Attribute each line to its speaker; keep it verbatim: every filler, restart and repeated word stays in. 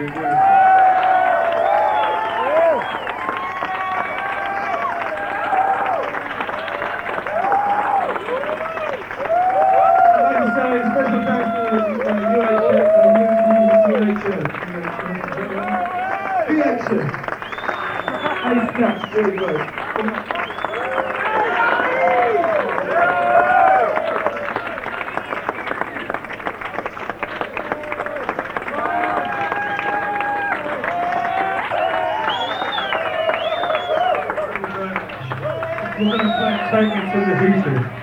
Speaker 1: Special thanks to uh, U H S, uh, U H S, reaction. Ice Cap, very good. We're going to play a segment for the future.